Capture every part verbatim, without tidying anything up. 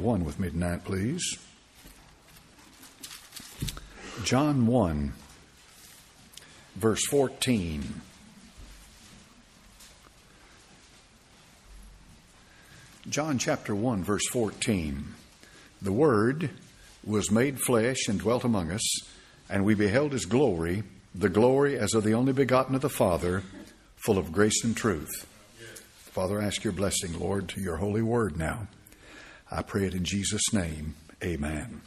one with me tonight, please. John one, verse fourteen. John chapter one, verse fourteen. The Word was made flesh and dwelt among us, and we beheld His glory, the glory as of the only begotten of the Father, full of grace and truth. Father, I ask your blessing, Lord, to your holy word now. I pray it in Jesus' name. Amen.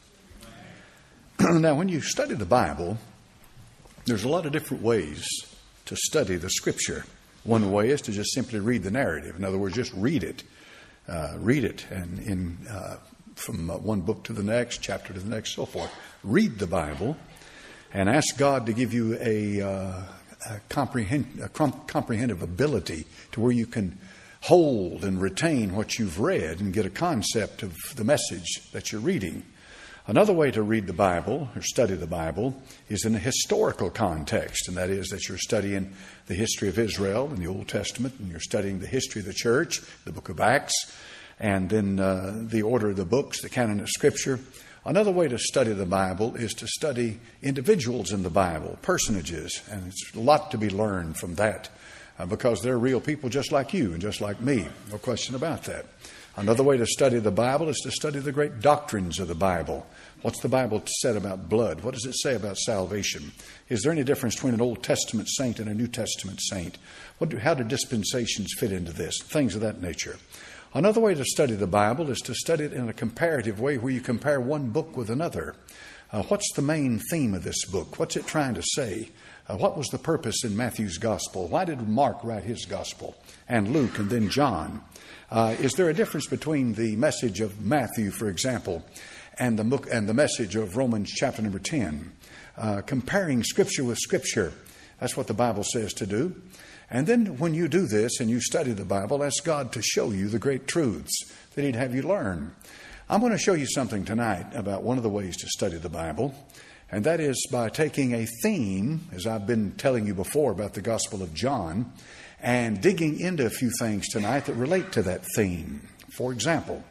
Now, when you study the Bible, there's a lot of different ways to study the Scripture. One way is to just simply read the narrative. In other words, just read it. Uh, read it and in uh, from one book to the next, chapter to the next, so forth. Read the Bible and ask God to give you a, uh, a, comprehend, a comprehensive ability to where you can hold and retain what you've read and get a concept of the message that you're reading. Another way to read the Bible or study the Bible is in a historical context, and that is that you're studying the history of Israel in the Old Testament, and you're studying the history of the church, the book of Acts, and then uh, the order of the books, the canon of Scripture. Another way to study the Bible is to study individuals in the Bible, personages, and it's a lot to be learned from that uh, because they're real people just like you and just like me. No question about that. Another way to study the Bible is to study the great doctrines of the Bible. What's the Bible said about blood? What does it say about salvation? Is there any difference between an Old Testament saint and a New Testament saint? What do, how do dispensations fit into this? Things of that nature. Another way to study the Bible is to study it in a comparative way where you compare one book with another. Uh, what's the main theme of this book? What's it trying to say? Uh, what was the purpose in Matthew's gospel? Why did Mark write his gospel? And Luke and then John? Uh, is there a difference between the message of Matthew, for example, and the book and the message of Romans chapter number ten? Uh, comparing Scripture with Scripture. That's what the Bible says to do. And then when you do this and you study the Bible, ask God to show you the great truths that He'd have you learn. I'm going to show you something tonight about one of the ways to study the Bible, and that is by taking a theme, as I've been telling you before about the Gospel of John, and digging into a few things tonight that relate to that theme. For example,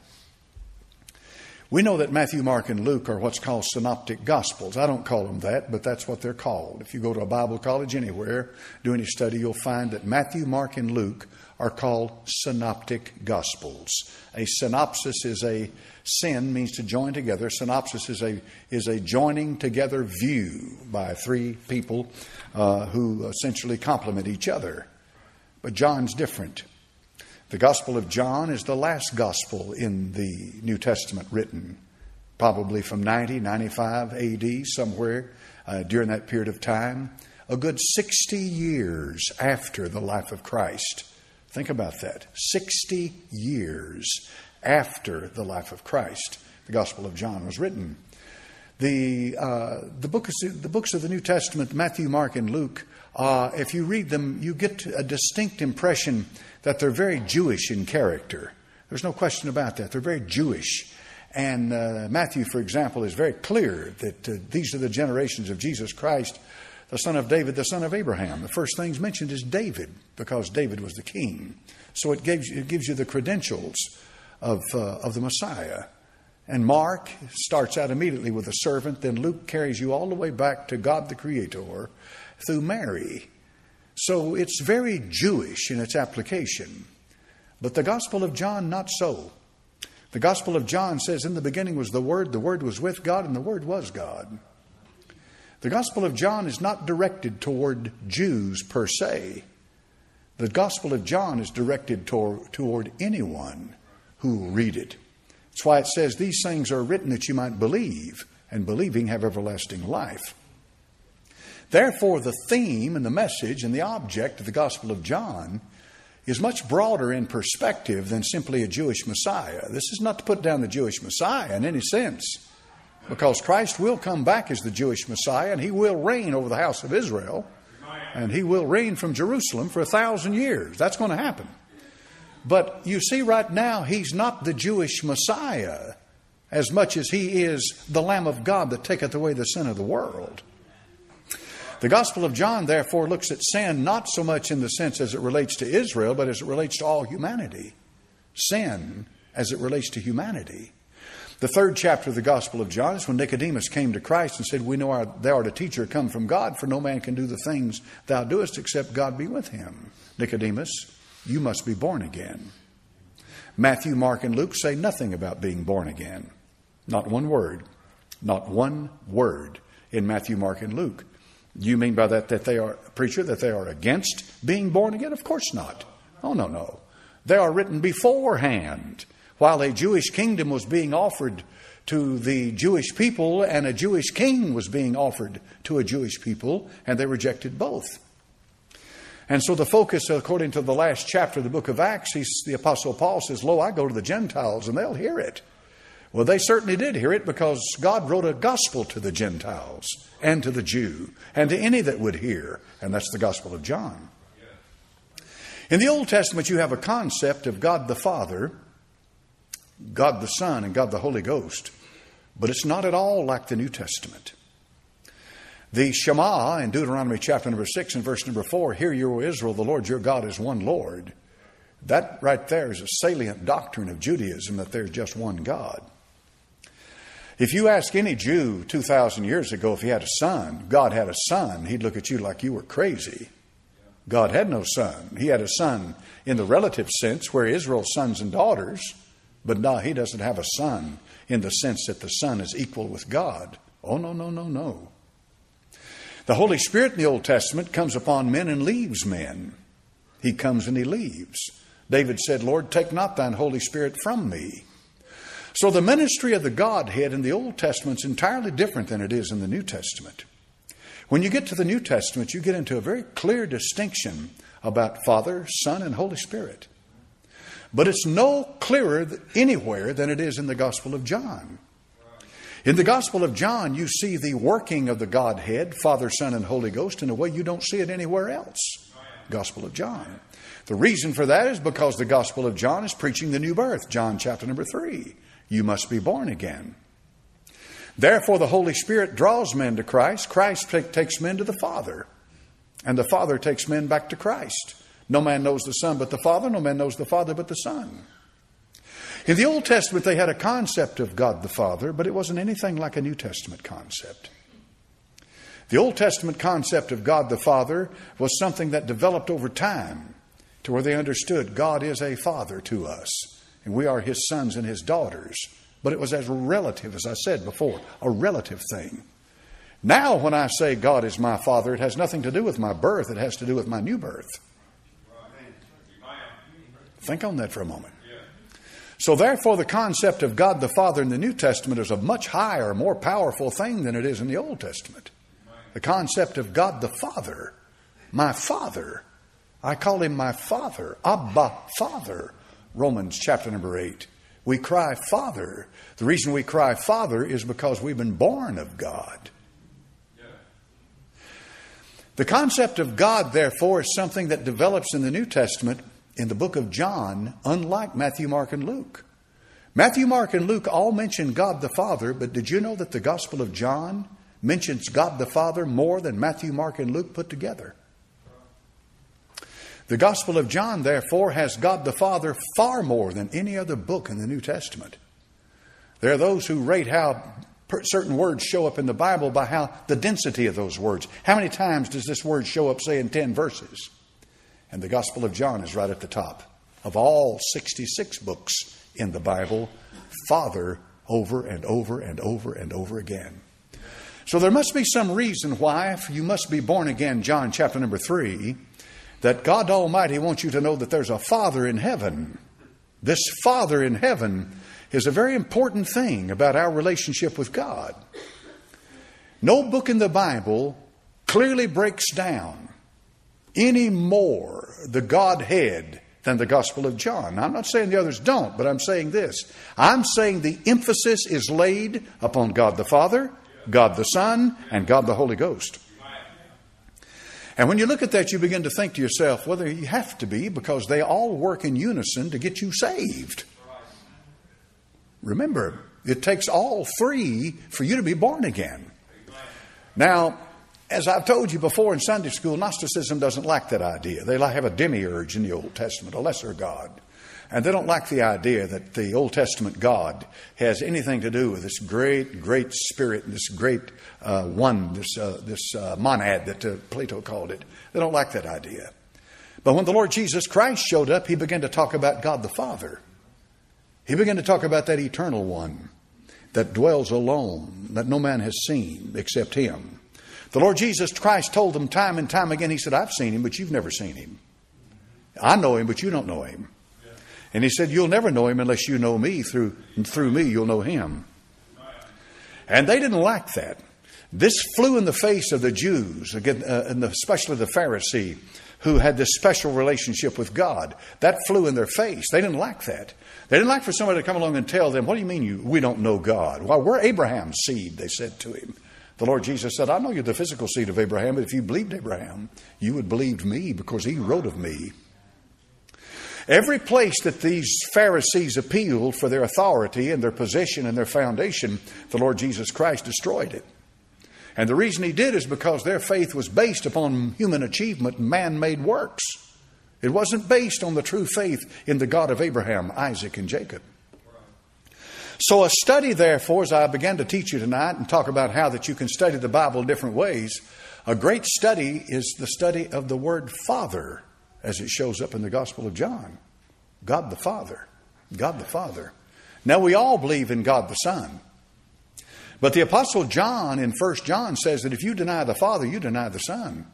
we know that Matthew, Mark, and Luke are what's called synoptic gospels. I don't call them that, but that's what they're called. If you go to a Bible college anywhere, do any study, you'll find that Matthew, Mark, and Luke are called synoptic gospels. A synopsis is a syn, means to join together. Synopsis is a is a joining together view by three people uh, who essentially complement each other. But John's different. The Gospel of John is the last gospel in the New Testament written, probably from ninety, ninety-five A D, somewhere uh, during that period of time, a good sixty years after the life of Christ. Think about that. sixty years after the life of Christ, the Gospel of John was written. The uh, the books the books of the New Testament, Matthew, Mark, and Luke, uh, if you read them, you get a distinct impression that they're very Jewish in character. There's no question about that. They're very Jewish. And uh, Matthew, for example, is very clear that uh, these are the generations of Jesus Christ, the son of David, the son of Abraham. The first things mentioned is David, because David was the king. So it gives, it gives you the credentials of, uh, of the Messiah. And Mark starts out immediately with a servant. Then Luke carries you all the way back to God the Creator through Mary. So it's very Jewish in its application. But the Gospel of John, not so. The Gospel of John says, in the beginning was the Word, the Word was with God, and the Word was God. The Gospel of John is not directed toward Jews per se. The Gospel of John is directed toward, toward anyone who will read it. That's why it says these things are written that you might believe, and believing have everlasting life. Therefore, the theme and the message and the object of the Gospel of John is much broader in perspective than simply a Jewish Messiah. This is not to put down the Jewish Messiah in any sense, because Christ will come back as the Jewish Messiah, and He will reign over the house of Israel, and He will reign from Jerusalem for a thousand years. That's going to happen. But you see, right now, He's not the Jewish Messiah as much as He is the Lamb of God that taketh away the sin of the world. The Gospel of John, therefore, looks at sin not so much in the sense as it relates to Israel, but as it relates to all humanity. Sin as it relates to humanity. The third chapter of the Gospel of John is when Nicodemus came to Christ and said, we know our, thou art a teacher come from God, for no man can do the things thou doest except God be with him. Nicodemus, you must be born again. Matthew, Mark, and Luke say nothing about being born again. Not one word. Not one word in Matthew, Mark, and Luke. You mean by that that they are, preacher, that they are against being born again? Of course not. Oh, no, no. They are written beforehand, while a Jewish kingdom was being offered to the Jewish people and a Jewish king was being offered to a Jewish people, and they rejected both. And so the focus, according to the last chapter of the book of Acts, he's, the Apostle Paul says, lo, I go to the Gentiles and they'll hear it. Well, they certainly did hear it, because God wrote a gospel to the Gentiles and to the Jew and to any that would hear. And that's the Gospel of John. In the Old Testament, you have a concept of God the Father, God the Son, and God the Holy Ghost. But it's not at all like the New Testament. The Shema in Deuteronomy chapter number six and verse number four, hear you, O Israel, the Lord your God is one Lord. That right there is a salient doctrine of Judaism, that there's just one God. If you ask any Jew two thousand years ago if he had a son, God had a son, he'd look at you like you were crazy. God had no son. He had a son in the relative sense, where Israel's sons and daughters, but no, he doesn't have a son in the sense that the son is equal with God. Oh, no, no, no, no. The Holy Spirit in the Old Testament comes upon men and leaves men. He comes and he leaves. David said, Lord, take not thine Holy Spirit from me. So the ministry of the Godhead in the Old Testament is entirely different than it is in the New Testament. When you get to the New Testament, you get into a very clear distinction about Father, Son, and Holy Spirit. But it's no clearer anywhere than it is in the Gospel of John. In the Gospel of John, you see the working of the Godhead, Father, Son, and Holy Ghost, in a way you don't see it anywhere else. Gospel of John. The reason for that is because the Gospel of John is preaching the new birth. John chapter number three. You must be born again. Therefore, the Holy Spirit draws men to Christ. Christ takes men to the Father. And the Father takes men back to Christ. No man knows the Son but the Father. No man knows the Father but the Son. In the Old Testament, they had a concept of God the Father, but it wasn't anything like a New Testament concept. The Old Testament concept of God the Father was something that developed over time to where they understood God is a Father to us, and we are His sons and His daughters. But it was as a relative, as I said before, a relative thing. Now, when I say God is my Father, it has nothing to do with my birth. It has to do with my new birth. Think on that for a moment. So therefore, the concept of God the Father in the New Testament is a much higher, more powerful thing than it is in the Old Testament. The concept of God the Father, my Father. I call Him my Father, Abba, Father. Romans chapter number eight. We cry Father. The reason we cry Father is because we've been born of God. The concept of God, therefore, is something that develops in the New Testament in the book of John, unlike Matthew, Mark, and Luke. Matthew, Mark, and Luke all mention God the Father, but did you know that the Gospel of John mentions God the Father more than Matthew, Mark, and Luke put together? The Gospel of John, therefore, has God the Father far more than any other book in the New Testament. There are those who rate how certain words show up in the Bible by how the density of those words. How many times does this word show up, say, in ten verses? And the Gospel of John is right at the top. Of all sixty-six books in the Bible, Father over and over and over and over again. So there must be some reason why you must be born again, John chapter number three, that God Almighty wants you to know that there's a Father in heaven. This Father in heaven is a very important thing about our relationship with God. No book in the Bible clearly breaks down any more the Godhead than the Gospel of John. Now, I'm not saying the others don't, but I'm saying this. I'm saying the emphasis is laid upon God the Father, God the Son, and God the Holy Ghost. And when you look at that, you begin to think to yourself, well, you have to be, because they all work in unison to get you saved. Remember, it takes all three for you to be born again. Now, as I've told you before in Sunday school, Gnosticism doesn't like that idea. They have a demiurge in the Old Testament, a lesser God. And they don't like the idea that the Old Testament God has anything to do with this great, great spirit, this great uh, one, this uh, this uh, monad that uh, Plato called it. They don't like that idea. But when the Lord Jesus Christ showed up, he began to talk about God the Father. He began to talk about that eternal one that dwells alone, that no man has seen except him. The Lord Jesus Christ told them time and time again, he said, I've seen him, but you've never seen him. I know him, but you don't know him. And he said, you'll never know him unless you know me. Through, through me, you'll know him. And they didn't like that. This flew in the face of the Jews, again, uh, and especially the Pharisee, who had this special relationship with God. That flew in their face. They didn't like that. They didn't like for somebody to come along and tell them, what do you mean you, we don't know God? Well, we're Abraham's seed, they said to him. The Lord Jesus said, I know you're the physical seed of Abraham, but if you believed Abraham, you would believe me because he wrote of me. Every place that these Pharisees appealed for their authority and their position and their foundation, the Lord Jesus Christ destroyed it. And the reason he did is because their faith was based upon human achievement and man-made works. It wasn't based on the true faith in the God of Abraham, Isaac, and Jacob. So a study, therefore, as I began to teach you tonight and talk about how that you can study the Bible in different ways, a great study is the study of the word Father, as it shows up in the Gospel of John. God the Father. God the Father. Now, we all believe in God the Son. But the Apostle John in First John says that if you deny the Father, you deny the Son.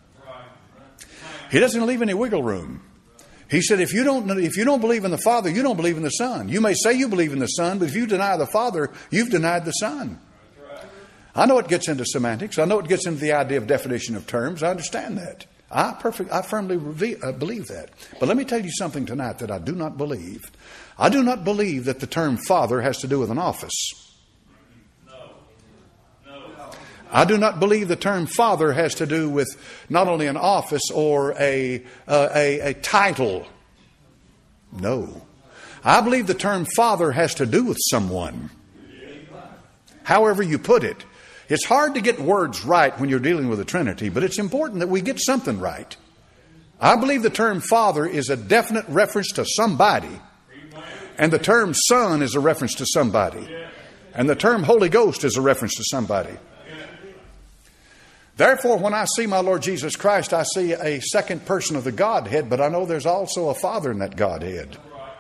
He doesn't leave any wiggle room. He said, if you don't, if you don't believe in the Father, you don't believe in the Son. You may say you believe in the Son, but if you deny the Father, you've denied the Son. I know it gets into semantics. I know it gets into the idea of definition of terms. I understand that. I perfect, I firmly reveal, uh, believe that. But let me tell you something tonight that I do not believe. I do not believe that the term Father has to do with an office. No. No. I do not believe the term Father has to do with not only an office or a, uh, a, a title. No. I believe the term Father has to do with someone. However you put it. It's hard to get words right when you're dealing with the Trinity, but it's important that we get something right. I believe the term Father is a definite reference to somebody. And the term Son is a reference to somebody. And the term Holy Ghost is a reference to somebody. Therefore, when I see my Lord Jesus Christ, I see a second person of the Godhead, but I know there's also a Father in that Godhead.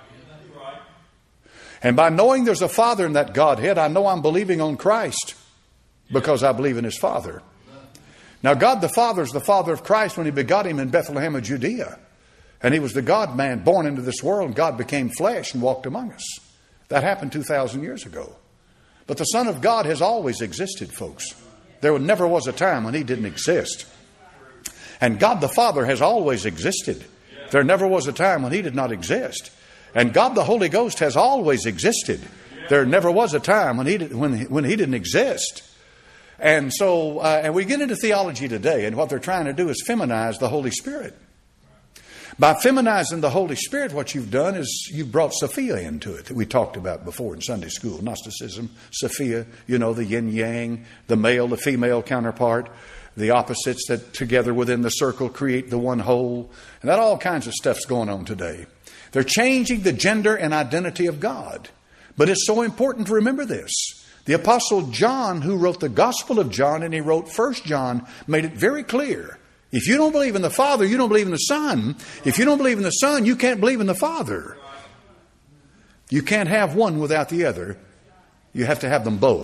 And by knowing there's a Father in that Godhead, I know I'm believing on Christ. Because I believe in his Father. Now, God the Father is the Father of Christ when he begot him in Bethlehem of Judea. And he was the God-man born into this world, and God became flesh and walked among us. That happened two thousand years ago. But the Son of God has always existed, folks. There never was a time when he didn't exist. And God the Father has always existed. There never was a time when he did not exist. And God the Holy Ghost has always existed. There never was a time when he, did, when, when he didn't exist. And so, uh, and we get into theology today, and what they're trying to do is feminize the Holy Spirit. By feminizing the Holy Spirit, what you've done is you've brought Sophia into it that we talked about before in Sunday school. Gnosticism, Sophia, you know, the yin-yang, the male, the female counterpart, the opposites that together within the circle create the one whole. And that all kinds of stuff's going on today. They're changing the gender and identity of God. But it's so important to remember this. The Apostle John, who wrote the Gospel of John, and he wrote First John, made it very clear. If you don't believe in the Father, you don't believe in the Son. If you don't believe in the Son, you can't believe in the Father. You can't have one without the other. You have to have them both.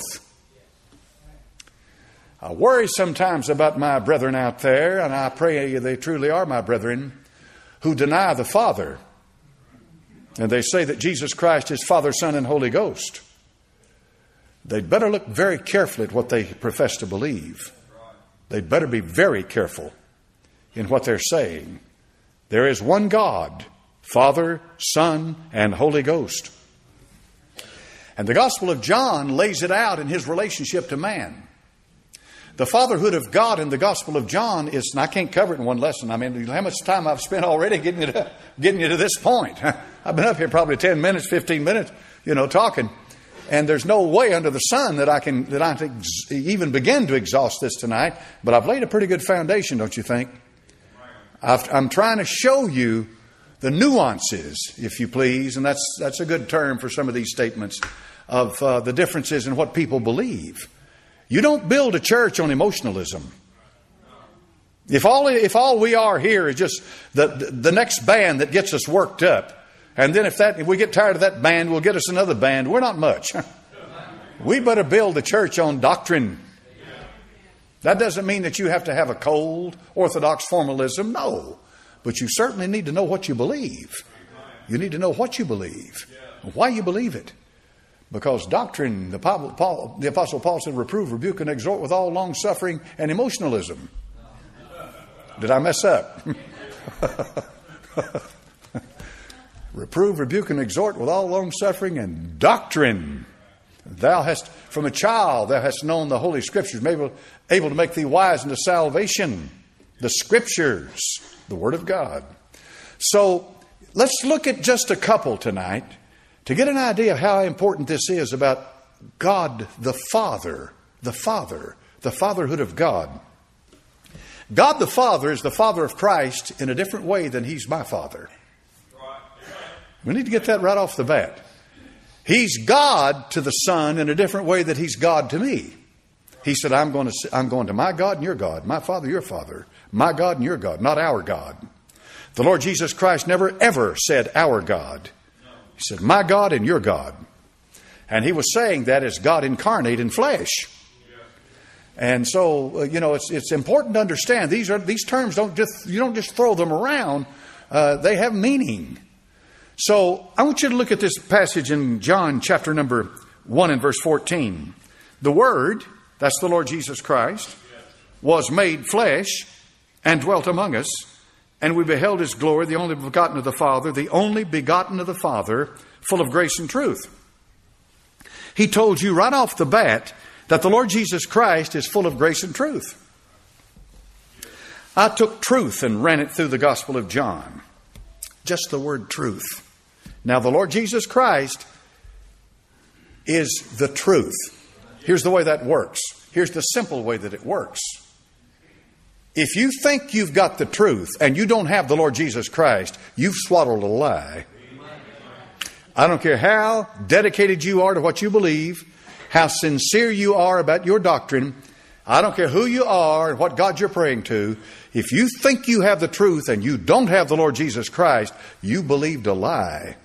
I worry sometimes about my brethren out there, and I pray they truly are my brethren, who deny the Father. And they say that Jesus Christ is Father, Son, and Holy Ghost. They'd better look very carefully at what they profess to believe. They'd better be very careful in what they're saying. There is one God, Father, Son, and Holy Ghost. And the Gospel of John lays it out in his relationship to man. The fatherhood of God in the Gospel of John is, and I can't cover it in one lesson. I mean, how much time I've spent already getting you to, getting you to this point. I've been up here probably ten minutes, fifteen minutes, you know, talking. And there's no way under the sun that I can, that I can even begin to exhaust this tonight. But I've laid a pretty good foundation, don't you think? I've, I'm trying to show you the nuances, if you please, and that's that's a good term for some of these statements, of uh, the differences in what people believe. You don't build a church on emotionalism. If all if all we are here is just the, the, the next band that gets us worked up, and then if that if we get tired of that band, we'll get us another band, we're not much. We better build the church on doctrine. That doesn't mean that you have to have a cold, orthodox formalism. No. But you certainly need to know what you believe. You need to know what you believe, why you believe it. Because doctrine, the, Paul, the Apostle Paul said, reprove, rebuke, and exhort with all long suffering and emotionalism. Did I mess up? Reprove, rebuke, and exhort with all long suffering and doctrine. Thou hast, from a child, thou hast known the Holy Scriptures, able, able to make thee wise unto salvation. The Scriptures, the Word of God. So let's look at just a couple tonight to get an idea of how important this is about God the Father, the Father, the fatherhood of God. God the Father is the Father of Christ in a different way than He's my Father. We need to get that right off the bat. He's God to the Son in a different way that He's God to me. He said, I'm going to, I'm going to my God and your God, my Father, your Father, my God and your God, not our God. The Lord Jesus Christ never ever said our God. He said, my God and your God. And He was saying that as God incarnate in flesh. And so, uh, you know, it's it's important to understand these are these terms don't just you don't just throw them around. Uh, they have meaning. So I want you to look at this passage in John chapter number one and verse fourteen. The Word, that's the Lord Jesus Christ, was made flesh and dwelt among us, and we beheld His glory, the only begotten of the Father, the only begotten of the Father, full of grace and truth. He told you right off the bat that the Lord Jesus Christ is full of grace and truth. I took truth and ran it through the Gospel of John. Just the word truth. Now, the Lord Jesus Christ is the truth. Here's the way that works. Here's the simple way that it works. If you think you've got the truth and you don't have the Lord Jesus Christ, you've swallowed a lie. I don't care how dedicated you are to what you believe, how sincere you are about your doctrine. I don't care who you are and what God you're praying to. If you think you have the truth and you don't have the Lord Jesus Christ, you believed a lie.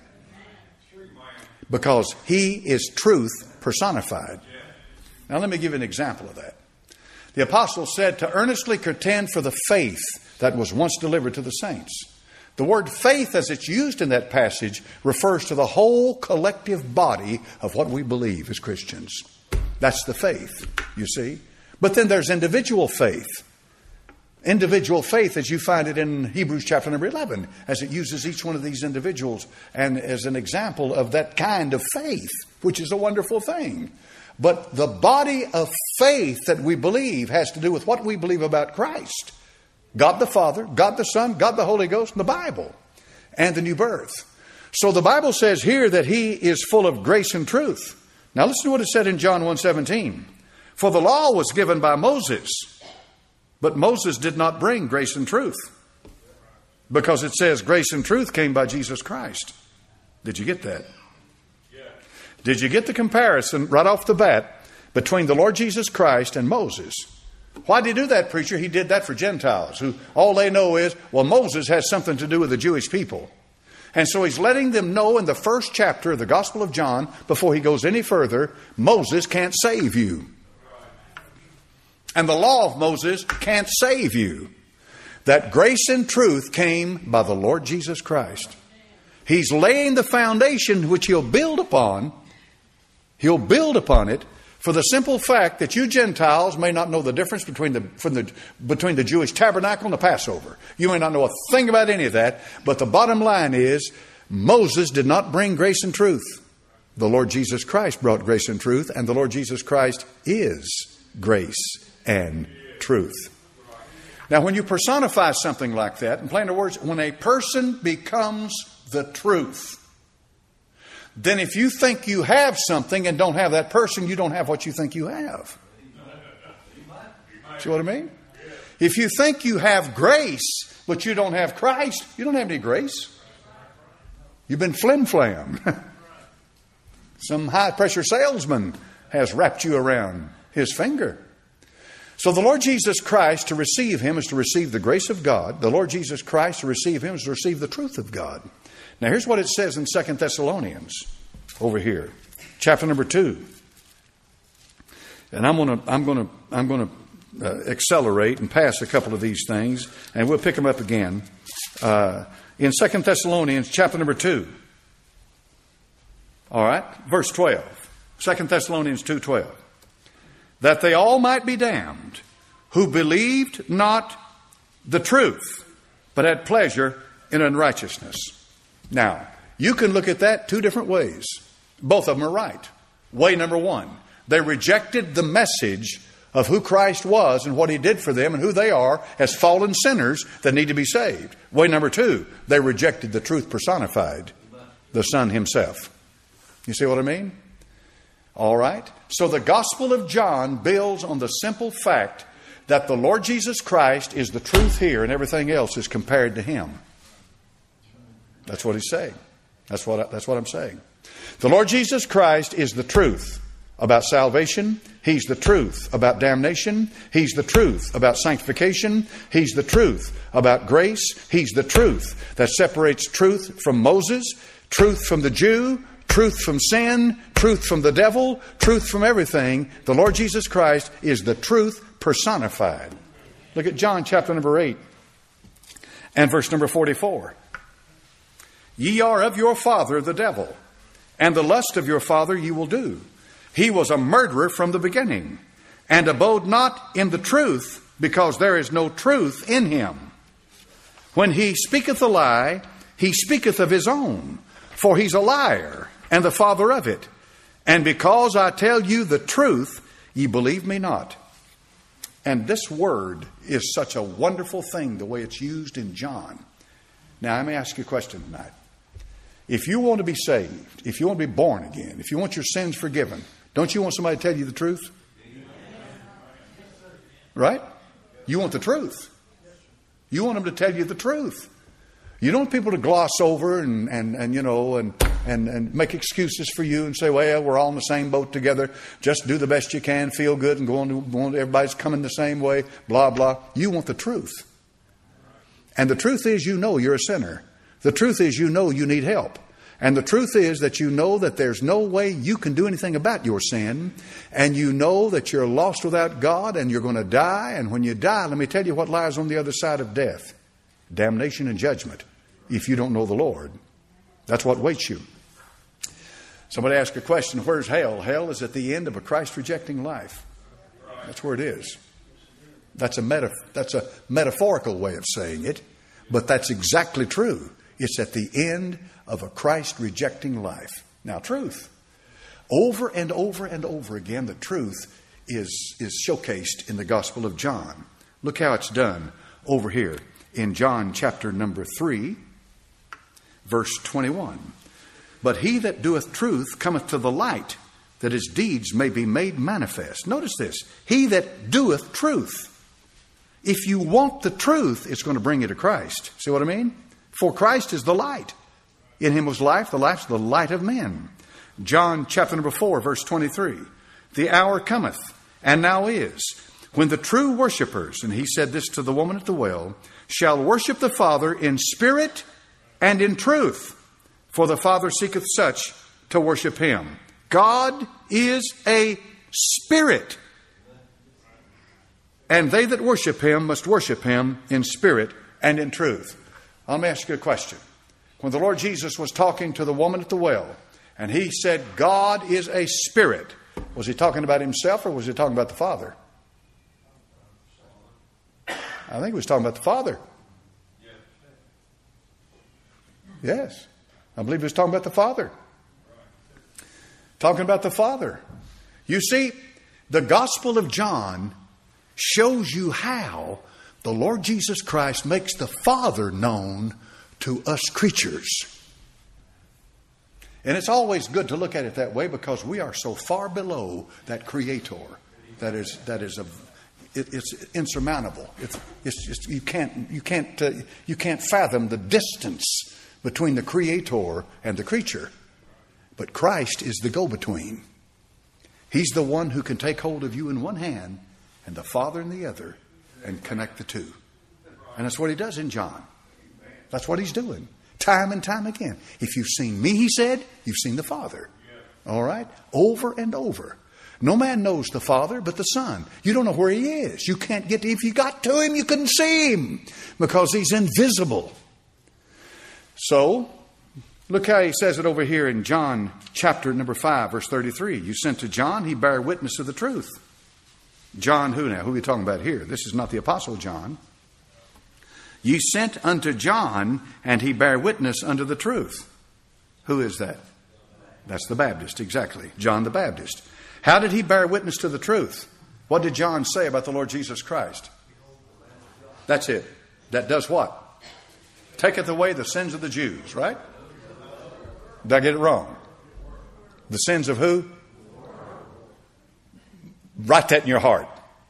Because He is truth personified. Now let me give you an example of that. The apostle said to earnestly contend for the faith that was once delivered to the saints. The word faith as it's used in that passage refers to the whole collective body of what we believe as Christians. That's the faith, you see. But then there's individual faith. Individual faith as you find it in Hebrews chapter number eleven, as it uses each one of these individuals and as an example of that kind of faith, which is a wonderful thing. But the body of faith that we believe has to do with what we believe about Christ. God the Father, God the Son, God the Holy Ghost, and the Bible, and the new birth. So the Bible says here that He is full of grace and truth. Now listen to what it said in John one seventeen. For the law was given by Moses, but Moses did not bring grace and truth. Because it says grace and truth came by Jesus Christ. Did you get that? Yeah. Did you get the comparison right off the bat between the Lord Jesus Christ and Moses? Why did He do that, preacher? He did that for Gentiles who all they know is, well, Moses has something to do with the Jewish people. And so He's letting them know in the first chapter of the Gospel of John, before He goes any further, Moses can't save you. And the law of Moses can't save you. That grace and truth came by the Lord Jesus Christ. He's laying the foundation which He'll build upon. He'll build upon it for the simple fact that you Gentiles may not know the difference between the, from the, between the Jewish tabernacle and the Passover. You may not know a thing about any of that. But the bottom line is, Moses did not bring grace and truth. The Lord Jesus Christ brought grace and truth. And the Lord Jesus Christ is grace and truth. Now, when you personify something like that, in plain words, when a person becomes the truth, then if you think you have something and don't have that person, you don't have what you think you have. See what I mean? If you think you have grace, but you don't have Christ, you don't have any grace. You've been flim-flam. Some high-pressure salesman has wrapped you around his finger. So the Lord Jesus Christ, to receive Him is to receive the grace of God. The Lord Jesus Christ, to receive Him is to receive the truth of God. Now here's what it says in Second Thessalonians over here. Chapter number two. And I'm going to I'm going to I'm going to uh, accelerate and pass a couple of these things, and we'll pick them up again uh, in Second Thessalonians chapter number two. All right, verse twelve. Second Thessalonians two twelve. That they all might be damned, who believed not the truth, but had pleasure in unrighteousness. Now, you can look at that two different ways. Both of them are right. Way number one, they rejected the message of who Christ was and what He did for them and who they are as fallen sinners that need to be saved. Way number two, they rejected the truth personified, the Son Himself. You see what I mean? All right. So the Gospel of John builds on the simple fact that the Lord Jesus Christ is the truth here and everything else is compared to Him. That's what he's saying. That's what, I, that's what I'm saying. The Lord Jesus Christ is the truth about salvation. He's the truth about damnation. He's the truth about sanctification. He's the truth about grace. He's the truth that separates truth from Moses, truth from the Jew, truth from sin, truth from the devil, truth from everything. The Lord Jesus Christ is the truth personified. Look at John chapter number eight and verse number forty-four. Ye are of your father the devil, and the lust of your father ye will do. He was a murderer from the beginning, and abode not in the truth, because there is no truth in him. When he speaketh a lie, he speaketh of his own, for he's a liar, and the father of it. And because I tell you the truth, ye believe me not. And this word is such a wonderful thing, the way it's used in John. Now, let me ask you a question tonight. If you want to be saved, if you want to be born again, if you want your sins forgiven, don't you want somebody to tell you the truth? Right? You want the truth. You want them to tell you the truth. You don't want people to gloss over and, and, and you know, and, and, and make excuses for you and say, well, we're all in the same boat together. Just do the best you can, feel good, and go on to, go on to everybody's coming the same way, blah, blah. You want the truth. And the truth is you know you're a sinner. The truth is you know you need help. And the truth is that you know that there's no way you can do anything about your sin. And you know that you're lost without God and you're going to die. And when you die, let me tell you what lies on the other side of death. Damnation and judgment. If you don't know the Lord. That's what waits you. Somebody asked a question, where's hell? Hell is at the end of a Christ-rejecting life. That's where it is. That's a, meta- that's a metaphorical way of saying it. But that's exactly true. It's at the end of a Christ-rejecting life. Now, truth. Over and over and over again, the truth is, is showcased in the Gospel of John. Look how it's done over here in John chapter number three, verse twenty-one. But he that doeth truth cometh to the light, that his deeds may be made manifest. Notice this. He that doeth truth. If you want the truth, it's going to bring you to Christ. See what I mean? For Christ is the light. In him was life, the life's the light of men. John chapter number four, verse twenty-three. The hour cometh, and now is, when the true worshipers, and he said this to the woman at the well, shall worship the Father in spirit and in truth. For the Father seeketh such to worship him. God is a spirit. And they that worship him must worship him in spirit and in truth. Let me ask you a question. When the Lord Jesus was talking to the woman at the well, and he said, God is a spirit, was he talking about himself or was he talking about the Father? I think he was talking about the Father. Yes. I believe he was talking about the Father. Talking about the Father. You see, the Gospel of John shows you how the Lord Jesus Christ makes the Father known to us creatures. And it's always good to look at it that way because we are so far below that Creator that is that is a it, it's insurmountable. It's, it's just you can't you can't uh, you can't fathom the distance between the Creator and the creature. But Christ is the go-between. He's the one who can take hold of you in one hand and the Father in the other and connect the two. And that's what he does in John. That's what he's doing. Time and time again. If you've seen me, he said, you've seen the Father. All right? Over and over. No man knows the Father but the Son. You don't know where he is. You can't get to, if you got to him, you couldn't see him because he's invisible. So, look how he says it over here in John chapter number five, verse thirty-three. You sent to John, he bare witness of the truth. John who now? Who are we talking about here? This is not the Apostle John. Ye sent unto John, and he bare witness unto the truth. Who is that? That's the Baptist, exactly. John the Baptist. How did he bear witness to the truth? What did John say about the Lord Jesus Christ? That's it. That does what? Taketh away the sins of the Jews, right? Did I get it wrong? The sins of who? Write that in your heart.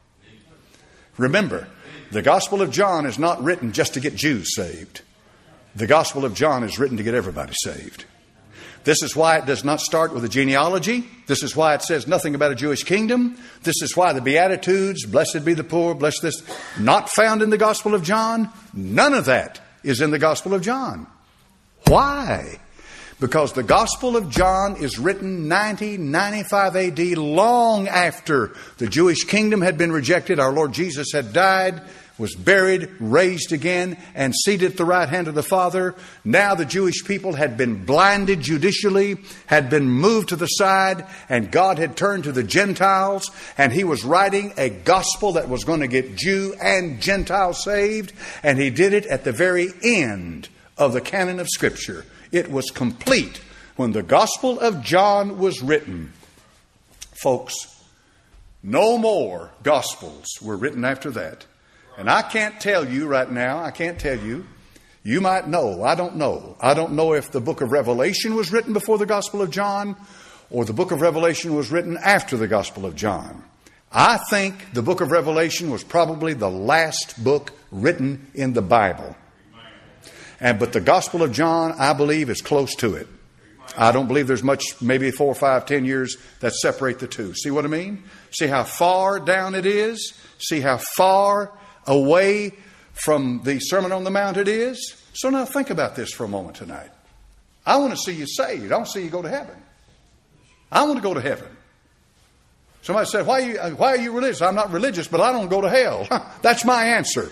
Remember, the Gospel of John is not written just to get Jews saved. The Gospel of John is written to get everybody saved. This is why it does not start with a genealogy. This is why it says nothing about a Jewish kingdom. This is why the Beatitudes, blessed be the poor, blessed this, not found in the Gospel of John. None of that is in the Gospel of John. Why? Because the Gospel of John is written ninety, ninety-five A D, long after the Jewish kingdom had been rejected. Our Lord Jesus had died, was buried, raised again, and seated at the right hand of the Father. Now the Jewish people had been blinded judicially, had been moved to the side, and God had turned to the Gentiles, and he was writing a gospel that was going to get Jew and Gentile saved, and he did it at the very end of the canon of Scripture. It was complete when the Gospel of John was written. Folks, no more Gospels were written after that. And I can't tell you right now, I can't tell you. You might know, I don't know. I don't know if the book of Revelation was written before the Gospel of John or the book of Revelation was written after the Gospel of John. I think the book of Revelation was probably the last book written in the Bible. And but the Gospel of John, I believe, is close to it. I don't believe there's much, maybe four, five, ten years that separate the two. See what I mean? See how far down it is? See how far away from the Sermon on the Mount it is? So now think about this for a moment tonight. I want to see you saved. I want to see you go to heaven. I want to go to heaven. Somebody said, why are you, why are you religious? I'm not religious, but I don't go to hell. That's my answer.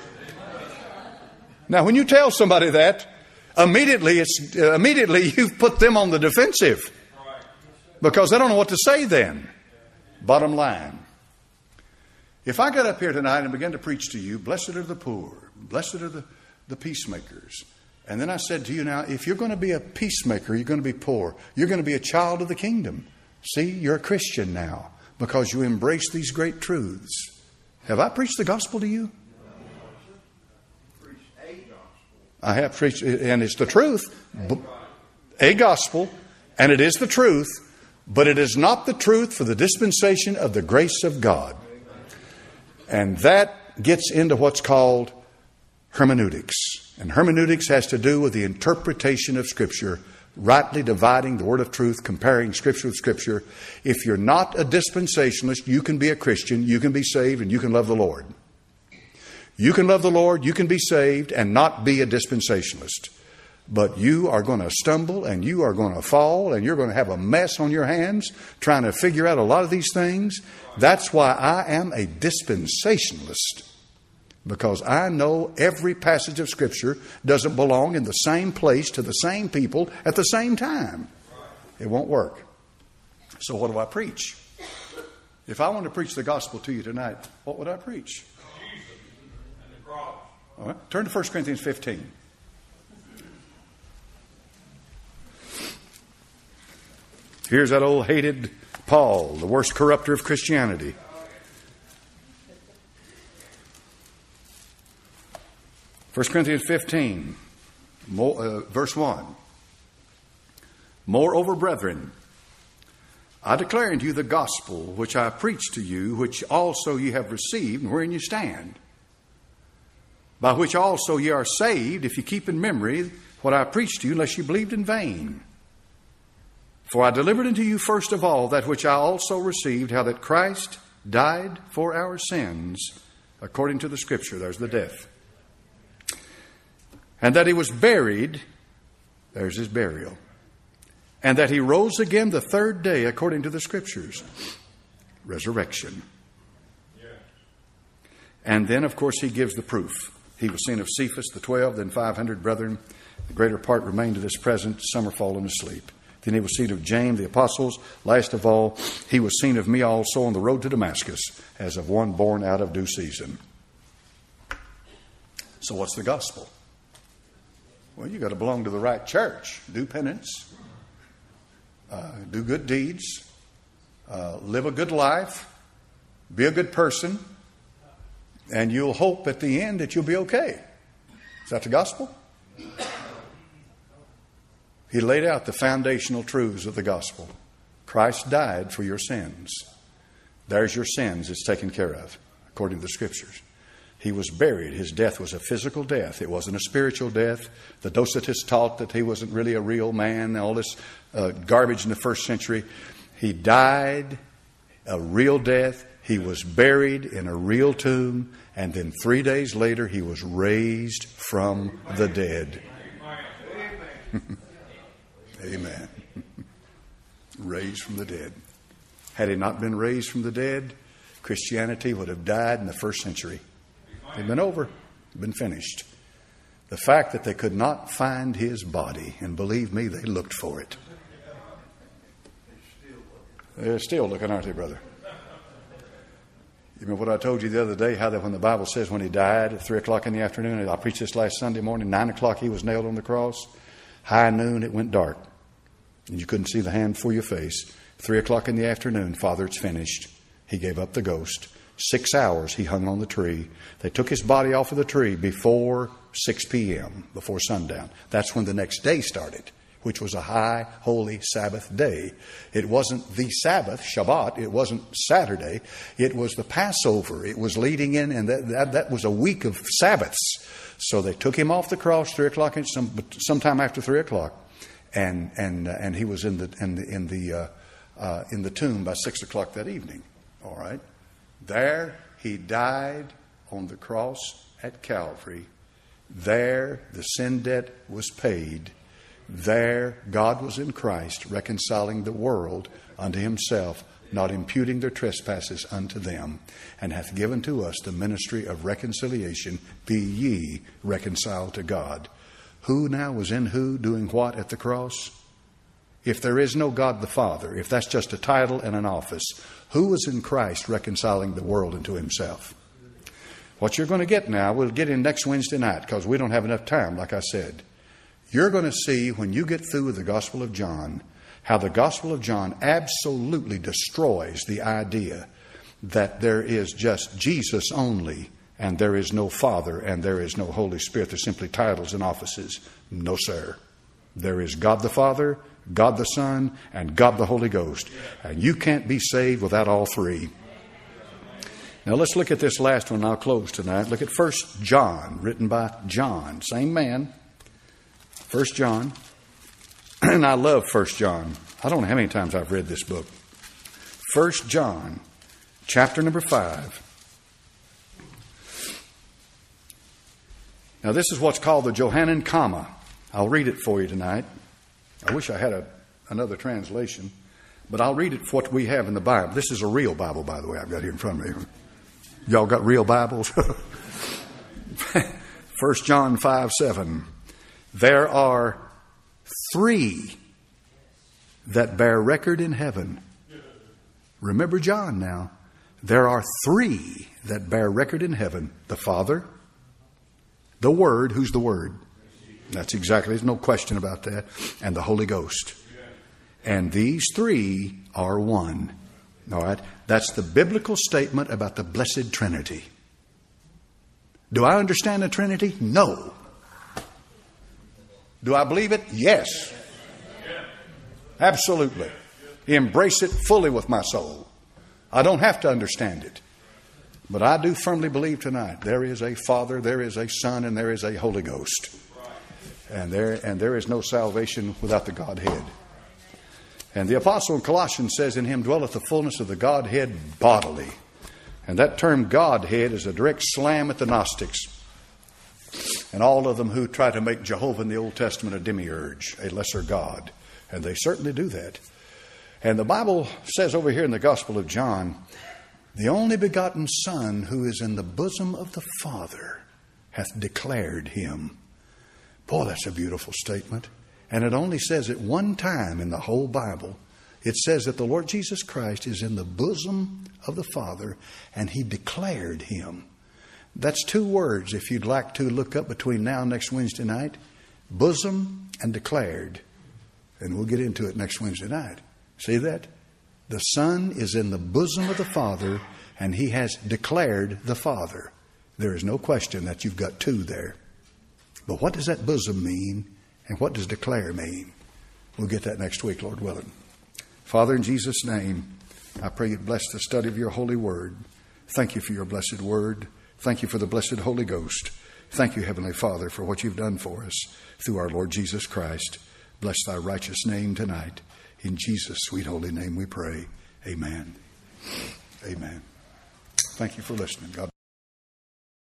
Now, when you tell somebody that, immediately it's uh, immediately you've put them on the defensive because they don't know what to say then. Bottom line, if I got up here tonight and began to preach to you, blessed are the poor, blessed are the, the peacemakers. And then I said to you, now, if you're going to be a peacemaker, you're going to be poor. You're going to be a child of the kingdom. See, you're a Christian now because you embrace these great truths. Have I preached the gospel to you? I have preached, and it's the truth, a gospel, and it is the truth, but it is not the truth for the dispensation of the grace of God. And that gets into what's called hermeneutics. And hermeneutics has to do with the interpretation of Scripture, rightly dividing the word of truth, comparing Scripture with Scripture. If you're not a dispensationalist, you can be a Christian, you can be saved, and you can love the Lord. You can love the Lord, you can be saved, and not be a dispensationalist. But you are going to stumble, and you are going to fall, and you're going to have a mess on your hands trying to figure out a lot of these things. That's why I am a dispensationalist. Because I know every passage of Scripture doesn't belong in the same place to the same people at the same time. It won't work. So what do I preach? If I want to preach the gospel to you tonight, what would I preach? All right. Turn to First Corinthians fifteen. Here's that old hated Paul, the worst corrupter of Christianity. First Corinthians fifteen, verse one. Moreover, brethren, I declare unto you the gospel which I preached to you, which also ye have received, and wherein you stand, by which also ye are saved, if you keep in memory what I preached to you unless you believed in vain. For I delivered unto you first of all that which I also received, how that Christ died for our sins according to the Scripture. There's the death. And that he was buried. There's his burial. And that he rose again the third day according to the Scriptures. Resurrection. And then, of course, he gives the proof. He was seen of Cephas, the twelve, then five hundred brethren. The greater part remain to this present. Some are fallen asleep. Then he was seen of James, the apostles. Last of all, he was seen of me also on the road to Damascus, as of one born out of due season. So what's the gospel? Well, you got to belong to the right church. Do penance. Uh, do good deeds. Uh, live a good life. Be a good person. And you'll hope at the end that you'll be okay. Is that the gospel? He laid out the foundational truths of the gospel. Christ died for your sins. There's your sins. It's taken care of, according to the Scriptures. He was buried. His death was a physical death. It wasn't a spiritual death. The Docetists taught that he wasn't really a real man. All this uh, garbage in the first century. He died a real death. He was buried in a real tomb. And then three days later, he was raised from the dead. Amen. Raised from the dead. Had he not been raised from the dead, Christianity would have died in the first century. It'd been over. It'd been finished. The fact that they could not find his body, and believe me, they looked for it. They're still looking, aren't they, brother? You remember what I told you the other day, how that when the Bible says when he died at three o'clock in the afternoon, I preached this last Sunday morning, nine o'clock he was nailed on the cross. High noon, it went dark. And you couldn't see the hand before your face. Three o'clock in the afternoon, Father, it's finished. He gave up the ghost. Six hours he hung on the tree. They took his body off of the tree before six p.m., before sundown. That's when the next day started, which was a high, holy Sabbath day. It wasn't the Sabbath, Shabbat. It wasn't Saturday. It was the Passover. It was leading in, and that, that, that was a week of Sabbaths. So they took him off the cross three o'clock, some sometime after three o'clock, and and uh, and he was in the in the in the uh, uh, in the tomb by six o'clock that evening. All right, there he died on the cross at Calvary. There the sin debt was paid. There God was in Christ, reconciling the world unto himself, not imputing their trespasses unto them, and hath given to us the ministry of reconciliation. Be ye reconciled to God. Who now was in who, doing what at the cross? If there is no God the Father, if that's just a title and an office, who was in Christ reconciling the world unto himself? What you're going to get now, we'll get in next Wednesday night, because we don't have enough time, like I said. You're going to see, when you get through with the Gospel of John, how the Gospel of John absolutely destroys the idea that there is just Jesus only, and there is no Father, and there is no Holy Spirit. They're simply titles and offices. No, sir. There is God the Father, God the Son, and God the Holy Ghost. And you can't be saved without all three. Now let's look at this last one, and I'll close tonight. Look at First John, written by John, same man. First John. And I love First John. I don't know how many times I've read this book. First John, chapter number five. Now this is what's called the Johannine comma. I'll read it for you tonight. I wish I had a, another translation, but I'll read it for what we have in the Bible. This is a real Bible, by the way, I've got here in front of me. Y'all got real Bibles? First John five seven. There are three that bear record in heaven. Remember John now. There are three that bear record in heaven. The Father, the Word. Who's the Word? That's exactly, there's no question about that. And the Holy Ghost. And these three are one. All right. That's the biblical statement about the Blessed Trinity. Do I understand the Trinity? No. Do I believe it? Yes. Absolutely. Embrace it fully with my soul. I don't have to understand it. But I do firmly believe tonight there is a Father, there is a Son, and there is a Holy Ghost. And there, and there is no salvation without the Godhead. And the apostle in Colossians says, in him dwelleth the fullness of the Godhead bodily. And that term Godhead is a direct slam at the Gnostics and all of them who try to make Jehovah in the Old Testament a demiurge, a lesser God. And they certainly do that. And the Bible says over here in the Gospel of John, the only begotten Son who is in the bosom of the Father hath declared him. Boy, that's a beautiful statement. And it only says it one time in the whole Bible. It says that the Lord Jesus Christ is in the bosom of the Father, and he declared him. That's two words if you'd like to look up between now and next Wednesday night. Bosom and declared. And we'll get into it next Wednesday night. See that? The Son is in the bosom of the Father, and he has declared the Father. There is no question that you've got two there. But what does that bosom mean, and what does declare mean? We'll get that next week, Lord willing. Father, in Jesus' name, I pray you'd bless the study of your holy word. Thank you for your blessed word. Thank you for the blessed Holy Ghost. Thank you, Heavenly Father, for what you've done for us through our Lord Jesus Christ. Bless thy righteous name tonight. In Jesus' sweet holy name we pray. Amen. Amen. Thank you for listening. God bless.